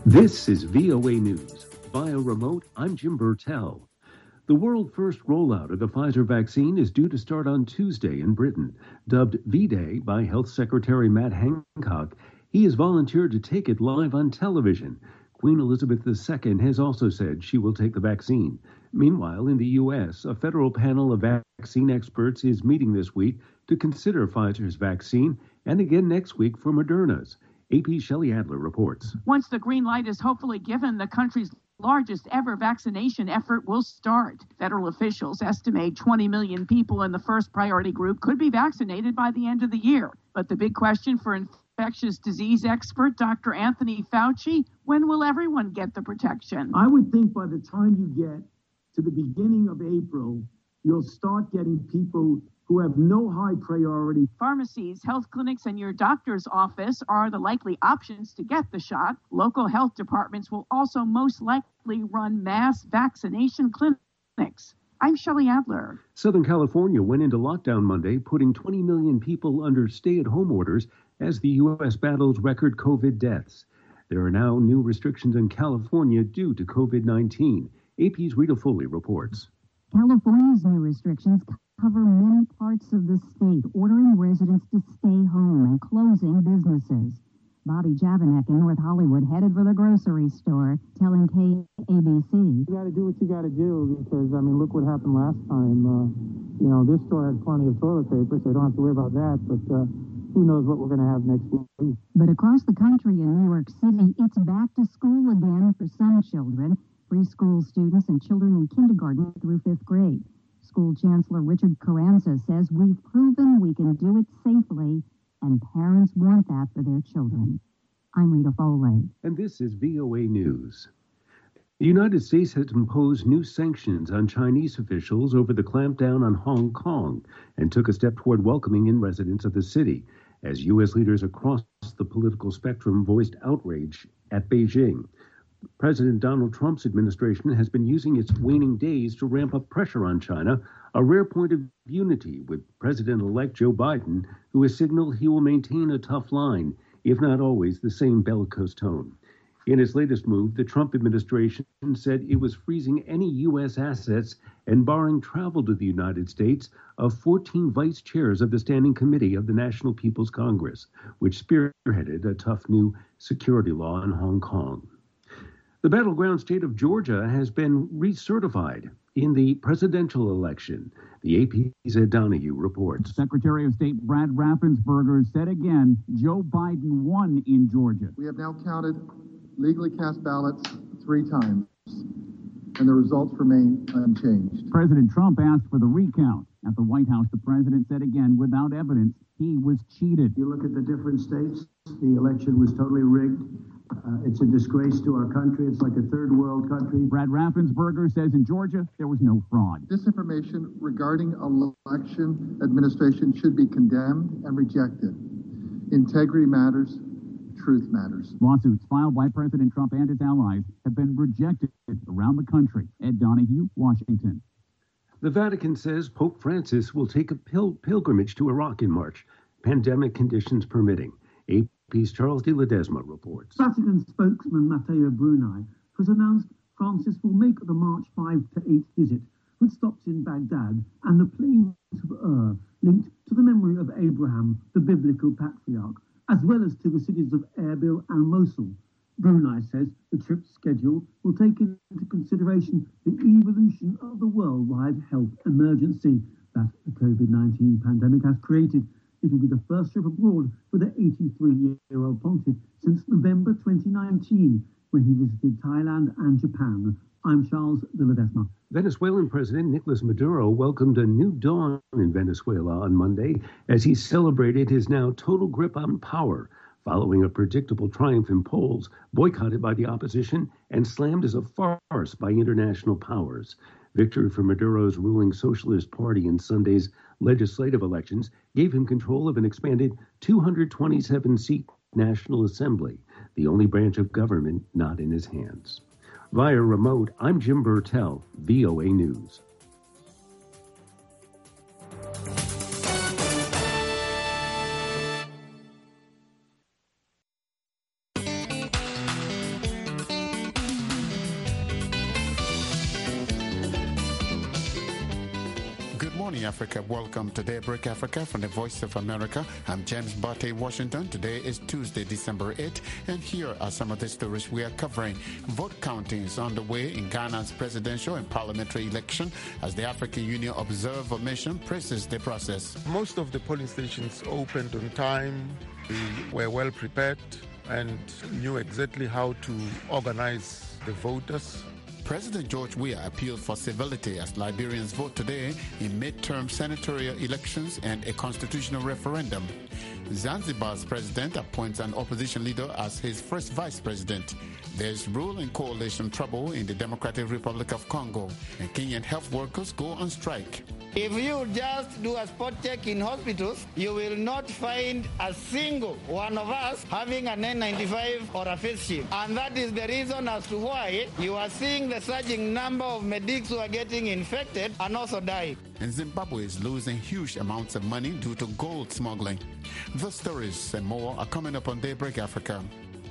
This is VOA News. Via remote, I'm Jim Burtell. The world-first rollout of the Pfizer vaccine is due to start on Tuesday in Britain. Dubbed V-Day by Health Secretary Matt Hancock, he has volunteered to take it live on television. Queen Elizabeth II has also said she will take the vaccine. Meanwhile, in the U.S., a federal panel of vaccine experts is meeting this week to consider Pfizer's vaccine and again next week for Moderna's. AP Shelley Adler reports. Once the green light is hopefully given, the country's largest ever vaccination effort will start. Federal officials estimate 20 million people in the first priority group could be vaccinated by the end of the year. But the big question for infectious disease expert Dr. Anthony Fauci, when will everyone get the protection? I would think by the time you get to the beginning of April, you'll start getting people who have no high priority. Pharmacies, health clinics, and your doctor's office are the likely options to get the shot. Local health departments will also most likely run mass vaccination clinics. I'm Shelley Adler. Southern California went into lockdown Monday, putting 20 million people under stay-at-home orders as the U.S. battles record COVID deaths. There are now new restrictions in California due to COVID-19. AP's Rita Foley reports. California's new restrictions cover many parts of the state, ordering residents to stay home and closing businesses. Bobby Javanek in North Hollywood headed for the grocery store, telling KABC. You got to do what you got to do because, look what happened last time. This store had plenty of toilet paper, so you don't have to worry about that, but who knows what we're going to have next week. But across the country in New York City, it's back to school again for some children, preschool students and children in kindergarten through 5th grade. School Chancellor Richard Carranza says we've proven we can do it safely, and parents want that for their children. I'm Rita Foley. And this is VOA News. The United States has imposed new sanctions on Chinese officials over the clampdown on Hong Kong and took a step toward welcoming in residents of the city, as U.S. leaders across the political spectrum voiced outrage at Beijing. President Donald Trump's administration has been using its waning days to ramp up pressure on China, a rare point of unity with President-elect Joe Biden, who has signaled he will maintain a tough line, if not always the same bellicose tone. In its latest move, the Trump administration said it was freezing any U.S. assets and barring travel to the United States of 14 vice chairs of the Standing Committee of the National People's Congress, which spearheaded a tough new security law in Hong Kong. The battleground state of Georgia has been recertified in the presidential election. The AP's Ed Donahue reports. Secretary of State Brad Raffensperger said again, Joe Biden won in Georgia. We have now counted legally cast ballots 3 times, and the results remain unchanged. President Trump asked for the recount. At the White House, the president said again, without evidence, he was cheated. You look at the different states, the election was totally rigged. It's a disgrace to our country. It's like a third world country. Brad Raffensperger says in Georgia, there was no fraud. Disinformation regarding election administration should be condemned and rejected. Integrity matters. Truth matters. Lawsuits filed by President Trump and his allies have been rejected around the country. Ed Donahue, Washington. The Vatican says Pope Francis will take a pilgrimage to Iraq in March, pandemic conditions permitting. AP's Charles de Ledesma reports. Vatican spokesman Matteo Bruni has announced Francis will make the March 5 to 8 visit with stops in Baghdad and the plains of linked to the memory of Abraham, the biblical patriarch, as well as to the cities of Erbil and Mosul. Bruni says the trip's schedule will take into consideration the evolution of the worldwide health emergency that the COVID-19 pandemic has created. It will be the first trip abroad for the 83-year-old pontiff since November 2019, when he visited Thailand and Japan. I'm Charles de Ledesma. Venezuelan President Nicolas Maduro welcomed a new dawn in Venezuela on Monday as he celebrated his now total grip on power, following a predictable triumph in polls, boycotted by the opposition and slammed as a farce by international powers. Victory for Maduro's ruling Socialist Party in Sunday's legislative elections gave him control of an expanded 227-seat National Assembly, the only branch of government not in his hands. Via remote, I'm Jim Burtell, VOA News. morning, Africa. Welcome to Daybreak Africa from the Voice of America. I'm James Bate, Washington. Today is Tuesday, December 8th, and here are some of the stories we are covering. Vote counting is underway in Ghana's presidential and parliamentary election as the African Union Observer Mission praises the process. Most of the polling stations opened on time. We were well prepared and knew exactly how to organize the voters. President George Weah appealed for civility as Liberians vote today in midterm senatorial elections and a constitutional referendum. Zanzibar's president appoints an opposition leader as his first vice president. There's ruling coalition trouble in the Democratic Republic of Congo, and Kenyan health workers go on strike. If you just do a spot check in hospitals, you will not find a single one of us having an N95 or a face shield. And that is the reason as to why you are seeing the surging number of medics who are getting infected and also dying. And Zimbabwe is losing huge amounts of money due to gold smuggling. The stories and more are coming up on Daybreak Africa.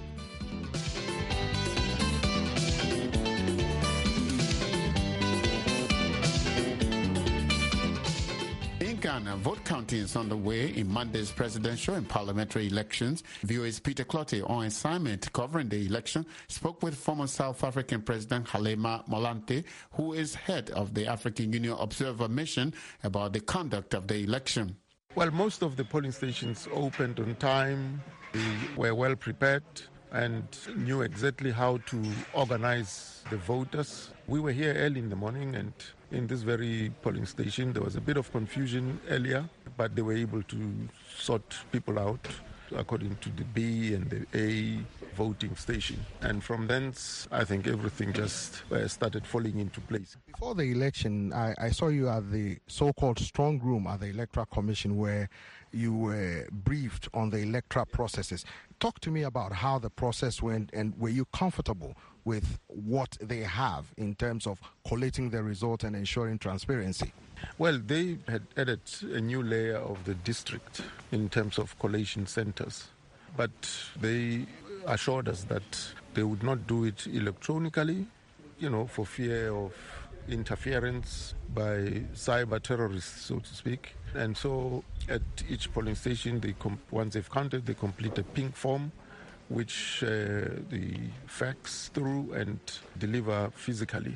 Ghana, vote counting is underway in Monday's presidential and parliamentary elections. VOA's Peter Clottey, on assignment covering the election, spoke with former South African President Halema Molante, who is head of the African Union Observer Mission, about the conduct of the election. Well, most of the polling stations opened on time. We were well prepared and knew exactly how to organize the voters. We were here early in the morning, and in this very polling station there was a bit of confusion earlier, but they were able to sort people out according to the B and the A voting station. And from thence, I think everything just started falling into place. Before the election, I saw you at the so-called strong room at the Electoral Commission where you were briefed on the electoral processes. Talk to me about how the process went, and were you comfortable with what they have in terms of collating the result and ensuring transparency? Well, they had added a new layer of the district in terms of collation centers, but they assured us that they would not do it electronically, for fear of interference by cyber terrorists, so to speak. And so at each polling station, once they've counted, they complete a pink form, which they fax through and deliver physically.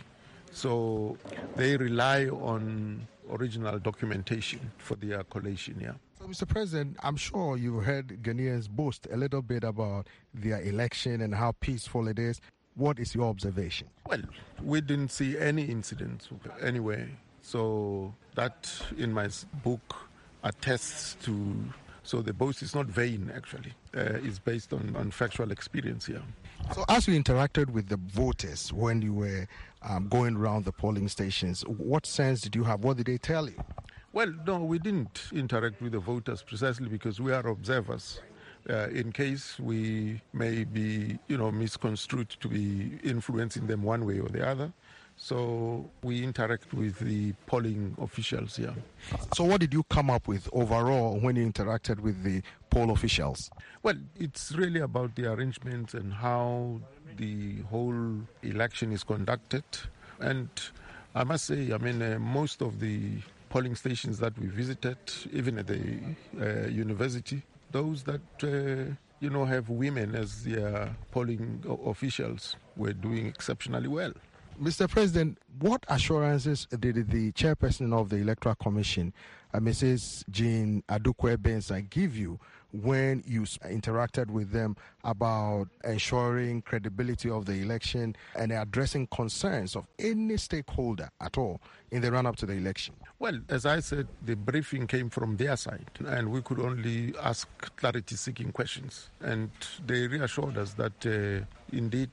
So they rely on original documentation for their collation, yeah. So, Mr. President, I'm sure you heard Ghanaians boast a little bit about their election and how peaceful it is. What is your observation? Well, we didn't see any incidents anywhere. So that, in my book, attests to... So the boast is not vain, actually. It's based on factual experience here. So as you interacted with the voters when you were going around the polling stations, what sense did you have? What did they tell you? Well, no, we didn't interact with the voters precisely because we are observers. In case we may be, misconstrued to be influencing them one way or the other. So we interact with the polling officials here. So what did you come up with overall when you interacted with the poll officials? Well, it's really about the arrangements and how the whole election is conducted. And I must say, most of the polling stations that we visited, even at the university, those that, have women as their polling officials were doing exceptionally well. Mr. President, what assurances did the chairperson of the Electoral Commission, Mrs. Jean Adukwe-Bensa, give you when you interacted with them about ensuring credibility of the election and addressing concerns of any stakeholder at all in the run-up to the election? Well, as I said, the briefing came from their side, and we could only ask clarity-seeking questions. And they reassured us that, indeed,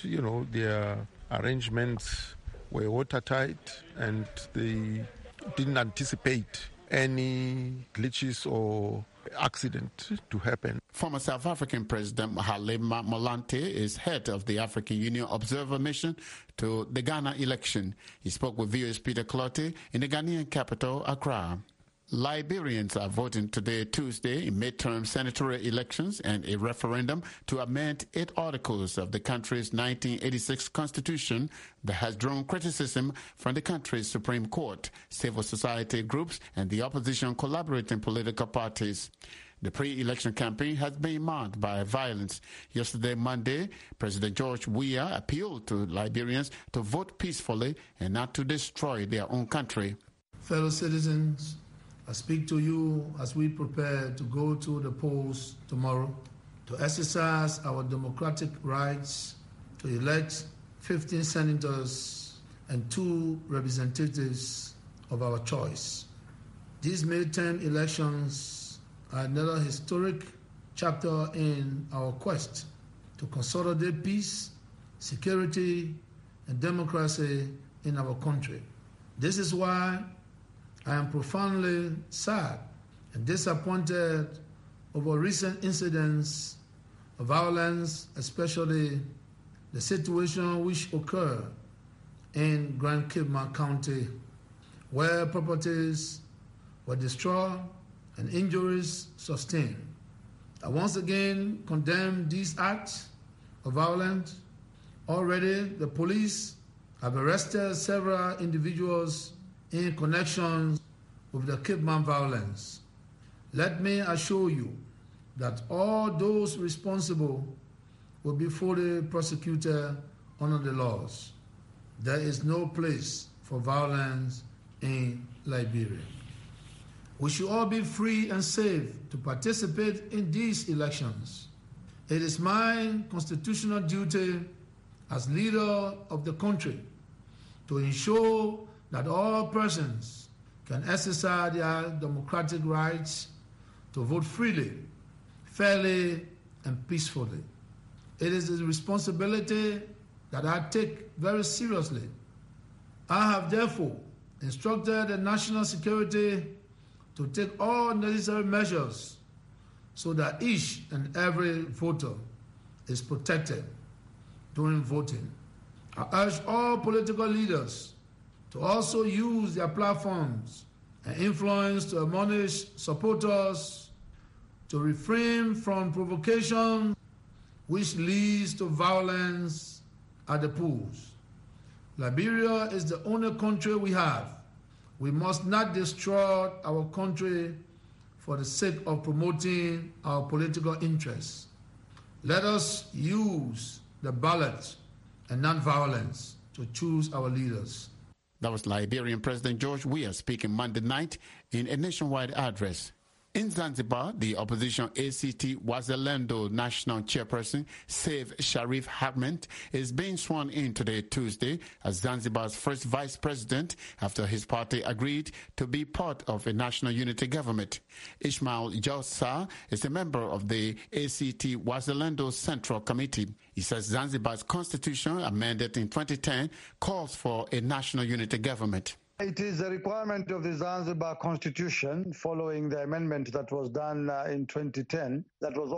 their arrangements were watertight and they didn't anticipate any glitches or accident to happen. Former South African President Halema Molante is head of the African Union Observer Mission to the Ghana election. He spoke with VOA's Peter Clottey in the Ghanaian capital, Accra. Liberians are voting today, Tuesday, in midterm senatorial elections and a referendum to amend 8 articles of the country's 1986 constitution that has drawn criticism from the country's Supreme Court, civil society groups, and the opposition collaborating political parties. The pre-election campaign has been marked by violence. Yesterday, Monday, President George Weah appealed to Liberians to vote peacefully and not to destroy their own country. Fellow citizens, I speak to you as we prepare to go to the polls tomorrow to exercise our democratic rights to elect 15 senators and 2 representatives of our choice. These midterm elections are another historic chapter in our quest to consolidate peace, security, and democracy in our country. This is why I am profoundly sad and disappointed over recent incidents of violence, especially the situation which occurred in Grand Kidman County, where properties were destroyed and injuries sustained. I once again condemn these acts of violence. Already, the police have arrested several individuals in connection with the Kidman violence. Let me assure you that all those responsible will be fully prosecuted under the laws. There is no place for violence in Liberia. We should all be free and safe to participate in these elections. It is my constitutional duty as leader of the country to ensure that all persons can exercise their democratic rights to vote freely, fairly, and peacefully. It is a responsibility that I take very seriously. I have therefore instructed the national security to take all necessary measures so that each and every voter is protected during voting. I urge all political leaders to also use their platforms and influence to admonish supporters to refrain from provocation which leads to violence at the polls. Liberia is the only country we have. We must not destroy our country for the sake of promoting our political interests. Let us use the ballot and non-violence to choose our leaders. That was Liberian President George Weah speaking Monday night in a nationwide address. In Zanzibar, the opposition ACT Wazalendo National Chairperson Saif Sharif Hamad is being sworn in today, Tuesday, as Zanzibar's first vice president after his party agreed to be part of a national unity government. Ismail Jossa is a member of the ACT Wazalendo Central Committee. He says Zanzibar's constitution, amended in 2010, calls for a national unity government. It is a requirement of the Zanzibar Constitution following the amendment that was done in 2010, that was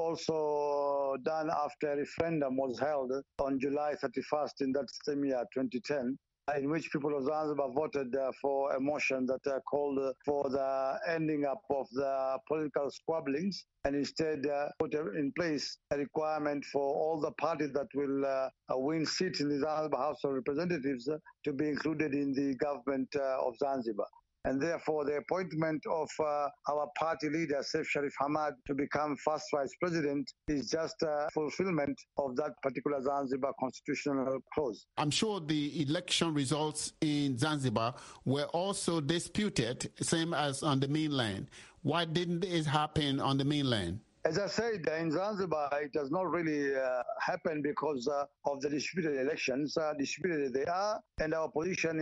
also done after a referendum was held on July 31st in that same year, 2010, in which people of Zanzibar voted for a motion that called for the ending up of the political squabblings and instead put in place a requirement for all the parties that will win seats in the Zanzibar House of Representatives to be included in the government of Zanzibar. And therefore, the appointment of our party leader, Saif Sharif Hamad, to become first vice president is just a fulfillment of that particular Zanzibar constitutional clause. I'm sure the election results in Zanzibar were also disputed, same as on the mainland. Why didn't it happen on the mainland? As I said, in Zanzibar, it does not really happen because of the disputed elections. Disputed they are, and our position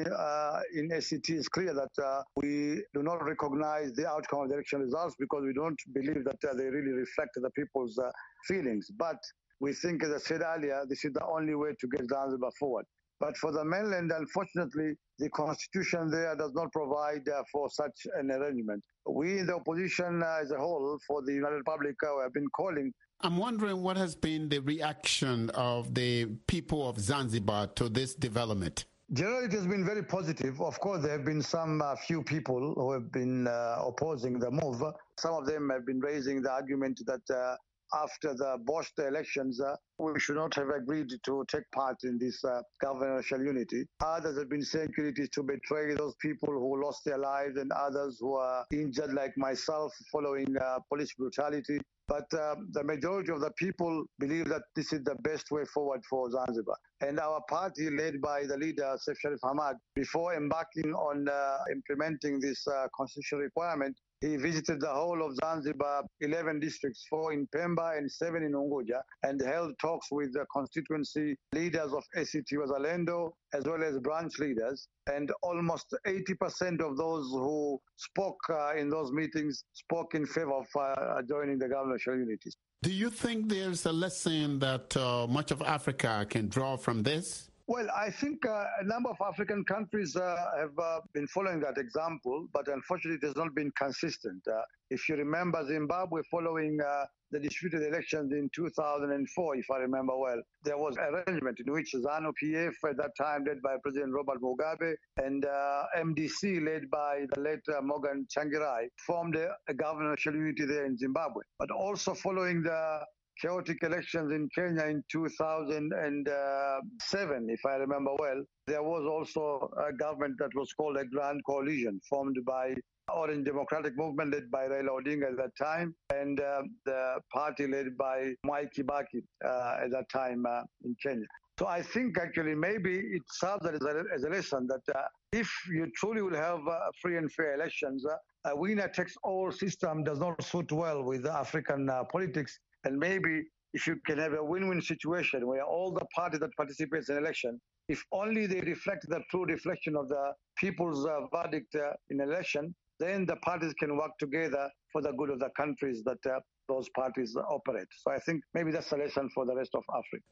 in ACT is clear that we do not recognize the outcome of the election results because we don't believe that they really reflect the people's feelings. But we think, as I said earlier, this is the only way to get Zanzibar forward. But for the mainland, unfortunately, the constitution there does not provide for such an arrangement. We in the opposition as a whole for the United Republic have been calling. I'm wondering what has been the reaction of the people of Zanzibar to this development. Generally, it has been very positive. Of course, there have been some few people who have been opposing the move. Some of them have been raising the argument that after the botched elections, we should not have agreed to take part in this governmental unity. Others have been saying it is to betray those people who lost their lives and others who are injured, like myself, following police brutality. But the majority of the people believe that this is the best way forward for Zanzibar. And our party, led by the leader, Seif Sharif Hamad, before embarking on implementing this constitutional requirement, he visited the whole of Zanzibar, 11 districts, 4 in Pemba and 7 in Unguja, and held talks with the constituency leaders of ACT Wazalendo, as well as branch leaders. And almost 80% of those who spoke in those meetings spoke in favor of joining the governmental unities. Do you think there's a lesson that much of Africa can draw from this? Well, I think a number of African countries have been following that example, but unfortunately it has not been consistent. If you remember Zimbabwe following the disputed elections in 2004, if I remember well, there was an arrangement in which ZANU-PF at that time, led by President Robert Mugabe, and MDC, led by the late Morgan Tsvangirai, formed a governmental unity there in Zimbabwe. But also following the chaotic elections in Kenya in 2007, if I remember well, there was also a government that was called a Grand Coalition, formed by Orange Democratic Movement, led by Raila Odinga at that time, and the party led by Mwai Kibaki at that time in Kenya. So I think actually maybe it serves as a lesson that if you truly will have free and fair elections, a winner-takes-all system does not suit well with African politics. And maybe if you can have a win-win situation where all the parties that participate in election, if only they reflect the true reflection of the people's verdict in election, then the parties can work together for the good of the countries that those parties operate. So I think maybe that's a lesson for the rest of Africa.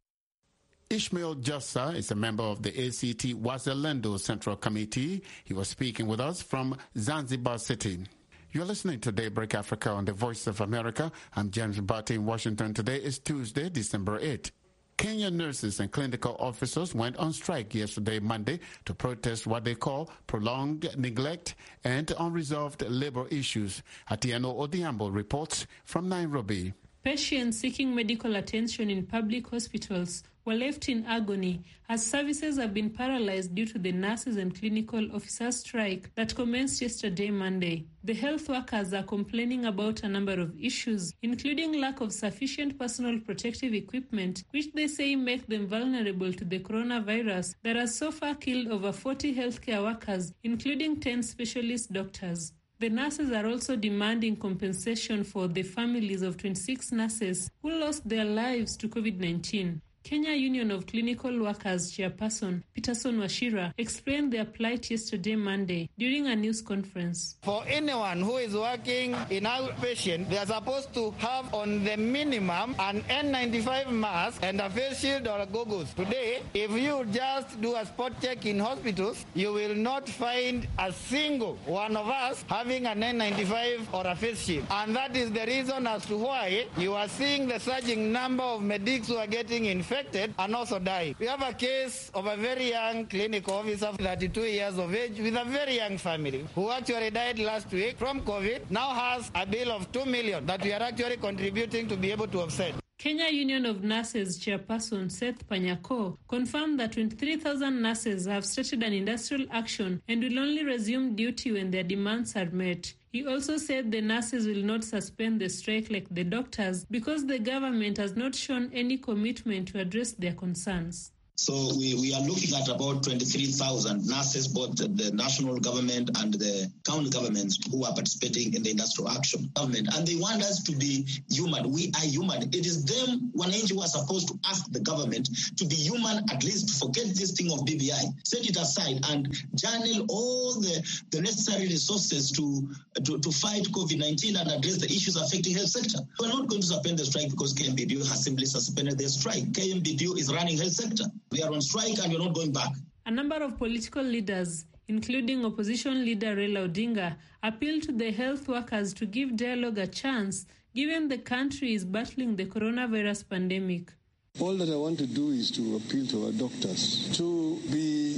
Ishmael Jossa is a member of the ACT Wazalendo Central Committee. He was speaking with us from Zanzibar City. You're listening to Daybreak Africa on the Voice of America. I'm James Mbati in Washington. Today is Tuesday, December 8. Kenyan nurses and clinical officers went on strike yesterday, Monday, to protest what they call prolonged neglect and unresolved labor issues. Atieno Odhiambo reports from Nairobi. Patients seeking medical attention in public hospitals were left in agony as services have been paralyzed due to the nurses and clinical officers strike that commenced yesterday, Monday. The health workers are complaining about a number of issues, including lack of sufficient personal protective equipment, which they say make them vulnerable to the coronavirus that has so far killed over 40 healthcare workers, including 10 specialist doctors. The nurses are also demanding compensation for the families of 26 nurses who lost their lives to COVID-19. Kenya Union of Clinical Workers chairperson Peterson Washira explained their plight yesterday, Monday, during a news conference. For anyone who is working in outpatient, they are supposed to have on the minimum an N95 mask and a face shield or a goggles. Today, if you just do a spot check in hospitals, you will not find a single one of us having an N95 or a face shield. And that is the reason as to why you are seeing the surging number of medics who are getting infected and also die. We have a case of a very young clinical officer, 32 years of age, with a very young family, who actually died last week from COVID, now has a bill of 2 million that we are actually contributing to be able to offset. Kenya Union of Nurses chairperson Seth Panyako confirmed that 23,000 nurses have started an industrial action and will only resume duty when their demands are met. He also said the nurses will not suspend the strike like the doctors because the government has not shown any commitment to address their concerns. So we are looking at about 23,000 nurses, both the national government and the county governments who are participating in the industrial action government. And they want us to be human. We are human. It is them, wananchi, who are supposed to ask the government to be human, at least forget this thing of BBI, set it aside and channel all the necessary resources to fight COVID-19 and address the issues affecting health sector. We're not going to suspend the strike because KMPDU has simply suspended their strike. KMPDU is running health sector. We are on strike and we're not going back. A number of political leaders, including opposition leader Raila Odinga, appealed to the health workers to give dialogue a chance, given the country is battling the coronavirus pandemic. All that I want to do is to appeal to our doctors to be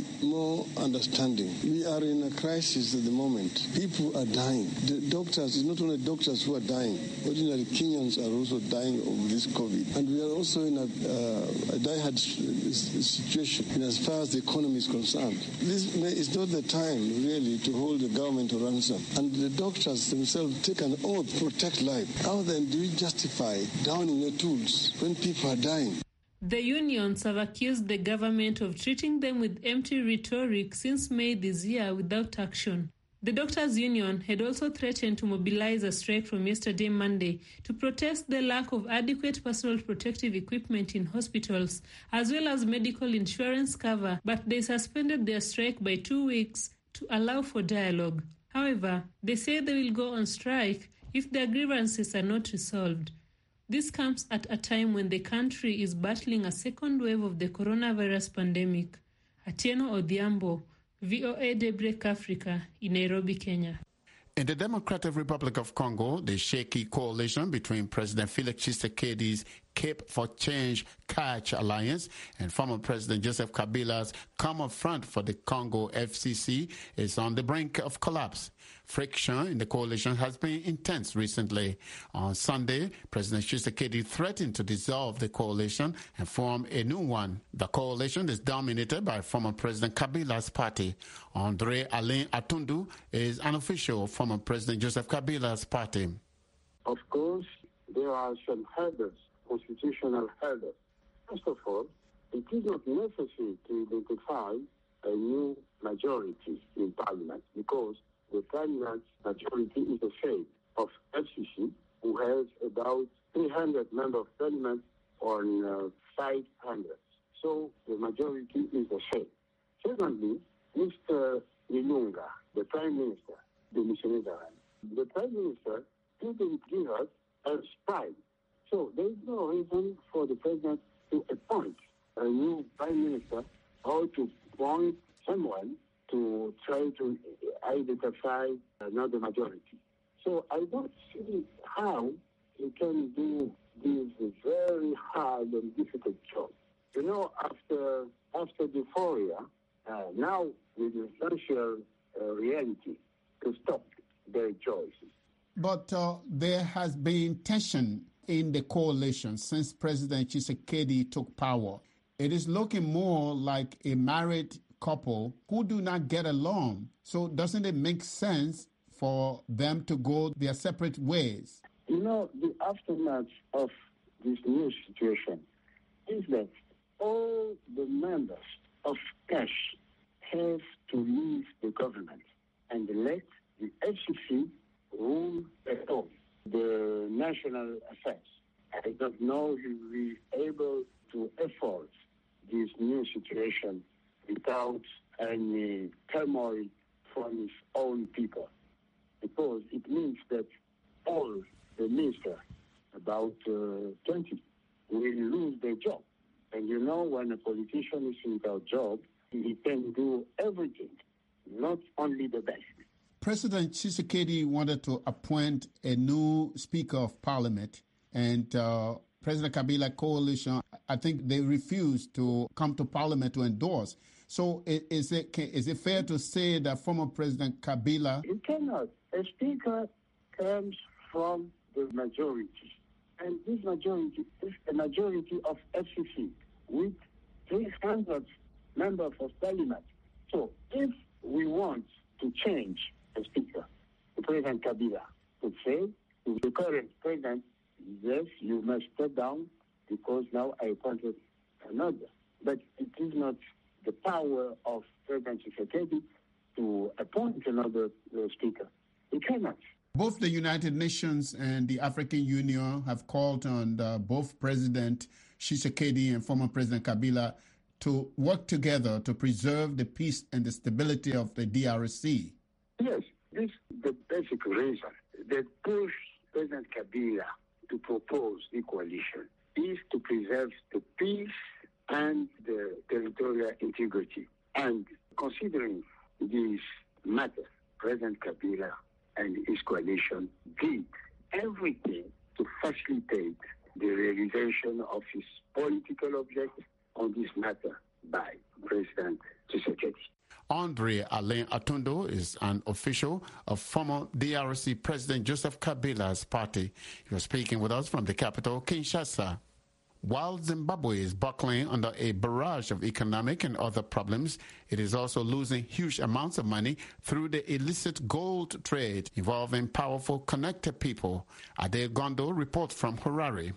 more understanding. We are in a crisis at the moment. People are dying. The doctors, it's not only doctors who are dying. Ordinary Kenyans are also dying of this COVID. And we are also in a die-hard situation in as far as the economy is concerned. This is not the time, really, to hold the government to ransom. And the doctors themselves take an oath to protect life. How then do we justify downing the tools when people are dying? The unions have accused the government of treating them with empty rhetoric since May this year without action. The doctors' union had also threatened to mobilize a strike from yesterday Monday to protest the lack of adequate personal protective equipment in hospitals, as well as medical insurance cover, but they suspended their strike by 2 weeks to allow for dialogue. However, they say they will go on strike if their grievances are not resolved. This comes at a time when the country is battling a second wave of the coronavirus pandemic. Atieno Odhiambo, VOA Daybreak Africa in Nairobi, Kenya. In the Democratic Republic of Congo, the shaky coalition between President Felix Tshisekedi's Cape for Change Catch Alliance and former President Joseph Kabila's Common Front for the Congo FCC is on the brink of collapse. Friction in the coalition has been intense recently. On Sunday, President Tshisekedi threatened to dissolve the coalition and form a new one. The coalition is dominated by former President Kabila's party. Andre Alain Atundu is an official of former President Joseph Kabila's party. Of course, there are some hurdles, constitutional hurdles. First of all, it is not necessary to identify a new majority in Parliament because the Parliament majority is the same of FCC, who has about 300 members of Parliament on 500. So the majority is the same. Secondly, Mr. Ilunga, the Prime Minister, the Prime Minister didn't give us a spy. So there is no reason for the President to appoint a new Prime Minister or to appoint someone to try to identify another majority. So I don't see how he can do this very hard and difficult job. You know, after the euphoria, now with the social reality to stop their choices. But there has been tension in the coalition since President Tshisekedi took power. It is looking more like a married couple who do not get along. So doesn't it make sense for them to go their separate ways? You know, the aftermath of this new situation is that all the members of CASH have to leave the government and let the FCC rule at all the national affairs. I don't know if we'll be able to afford this new situation without any turmoil from his own people, because it means that all the ministers, about 20, will lose their job. And you know, when a politician is without job, he can do everything, not only the best. President Tshisekedi wanted to appoint a new Speaker of Parliament, and President Kabila coalition, I think they refused to come to Parliament to endorse. So is it fair to say that former President Kabila... You cannot. A speaker comes from the majority. And this majority is a majority of FCC with 300 members of Parliament. So if we want to change the speaker, the President Kabila would say to the current president, yes, you must step down because now I appointed another. But it is not the power of President Tshisekedi to appoint another speaker. He cannot. Both the United Nations and the African Union have called on both President Tshisekedi and former President Kabila to work together to preserve the peace and the stability of the DRC. Yes, this is the basic reason that pushed President Kabila to propose the coalition is to preserve the peace and the territorial integrity. And considering this matter, President Kabila and his coalition did everything to facilitate the realization of his political objectives on this matter by President Tshisekedi. Andre Alain Atundo is an official of former DRC President Joseph Kabila's party. He was speaking with us from the capital, Kinshasa. While Zimbabwe is buckling under a barrage of economic and other problems, it is also losing huge amounts of money through the illicit gold trade involving powerful connected people. Ade Gondo reports from Harare.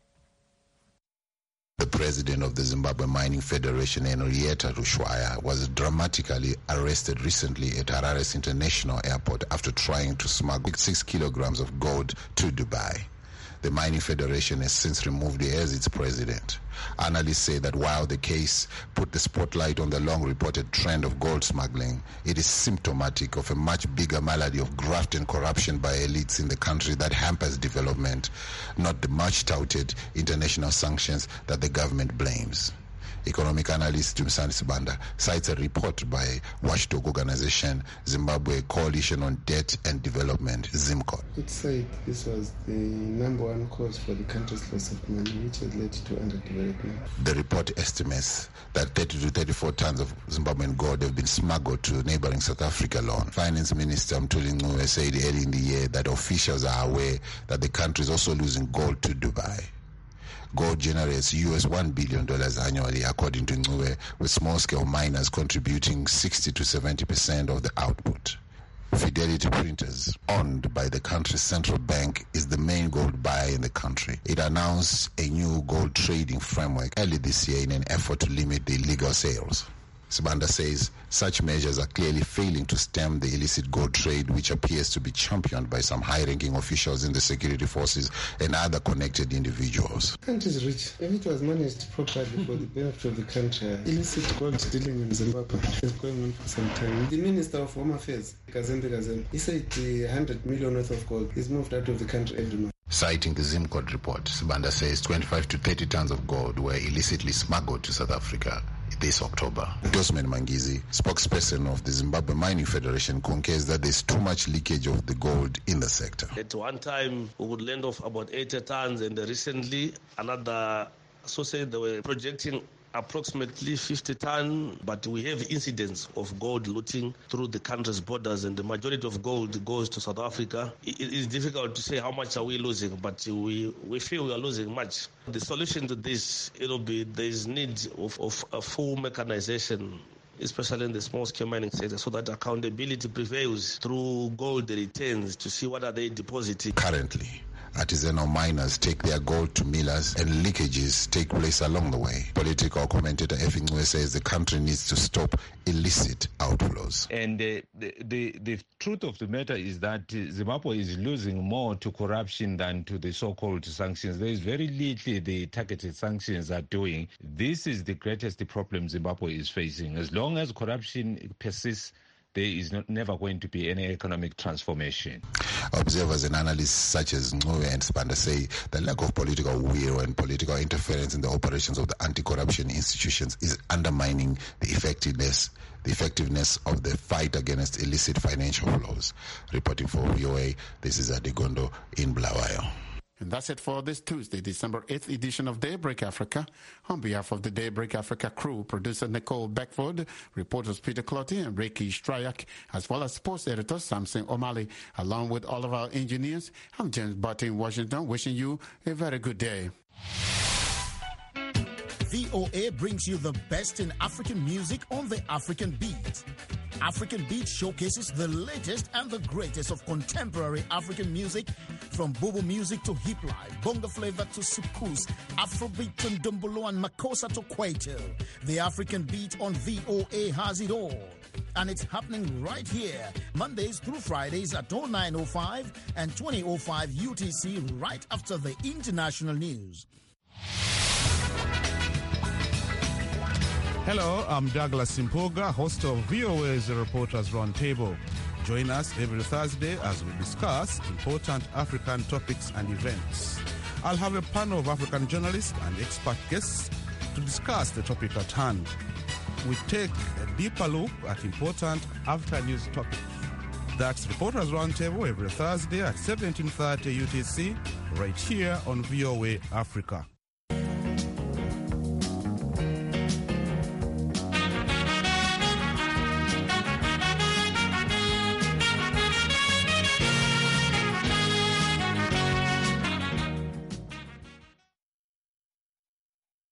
The president of the Zimbabwe Mining Federation, Henrietta Rushwaya, was dramatically arrested recently at Harare's International Airport after trying to smuggle 6 kilograms of gold to Dubai. The Mining Federation has since removed her as its president. Analysts say that while the case put the spotlight on the long-reported trend of gold smuggling, it is symptomatic of a much bigger malady of graft and corruption by elites in the country that hampers development, not the much-touted international sanctions that the government blames. Economic analyst Jumsani Sibanda cites a report by watchdog organization Zimbabwe Coalition on Debt and Development, ZIMCO. It said this was the number one cause for the country's loss of money, which has led to underdevelopment. The report estimates that 30 to 34 tons of Zimbabwean gold have been smuggled to neighboring South Africa alone. Finance Minister Mthuli Ncube said early in the year that officials are aware that the country is also losing gold to Dubai. Gold generates US $1 billion annually, according to Ncube, with small-scale miners contributing 60 to 70% of the output. Fidelity Printers, owned by the country's central bank, is the main gold buyer in the country. It announced a new gold trading framework early this year in an effort to limit the illegal sales. Sibanda says such measures are clearly failing to stem the illicit gold trade, which appears to be championed by some high-ranking officials in the security forces and other connected individuals. The country is rich. If it was managed properly for the benefit of the country, illicit gold dealing in Zimbabwe is going on for some time. The Minister of Home Affairs, Kazembe, he said the 100 million worth of gold is moved out of the country every month. Citing the ZIMCO report, Sibanda says 25 to 30 tons of gold were illicitly smuggled to South Africa this October. Dosman Mangizi, spokesperson of the Zimbabwe Mining Federation, concurs that there's too much leakage of the gold in the sector. At one time, we would land off about 80 tons, and recently another associate, they were projecting approximately 50 tons, but we have incidents of gold looting through the country's borders, and the majority of gold goes to South Africa. It is difficult to say how much are we losing, but we feel we are losing much. The solution to this, there is need of a full mechanization, especially in the small-scale mining sector, so that accountability prevails through gold returns to see what are they depositing. Currently, artisanal miners take their gold to millers and leakages take place along the way. Political commentator Effie Ncube says the country needs to stop illicit outflows. And the truth of the matter is that Zimbabwe is losing more to corruption than to the so-called sanctions. There is very little the targeted sanctions are doing. This is the greatest problem Zimbabwe is facing. As long as corruption persists, there is never going to be any economic transformation. Observers and analysts such as Ncube and Sibanda say the lack of political will and political interference in the operations of the anti-corruption institutions is undermining the effectiveness of the fight against illicit financial flows. Reporting for VOA, this is Adegondo in Bulawayo. And that's it for this Tuesday, December 8th edition of Daybreak Africa. On behalf of the Daybreak Africa crew, producer Nicole Beckford, reporters Peter Clotty and Reiki Strayak, as well as sports editor Samson O'Malley, along with all of our engineers, I'm James Barty in Washington, wishing you a very good day. VOA brings you the best in African music on the African Beat. African Beat showcases the latest and the greatest of contemporary African music, from Bobo music to hip life, bongo flavor to soukous, Afrobeat to Ndombolo and Makossa to Kwaito. The African Beat on VOA has it all. And it's happening right here, Mondays through Fridays at 09:05 and 20:05 UTC, right after the international news. Hello, I'm Douglas Simpoga, host of VOA's Reporters Roundtable. Join us every Thursday as we discuss important African topics and events. I'll have a panel of African journalists and expert guests to discuss the topic at hand. We take a deeper look at important after-news topics. That's Reporters Roundtable every Thursday at 17:30 UTC, right here on VOA Africa.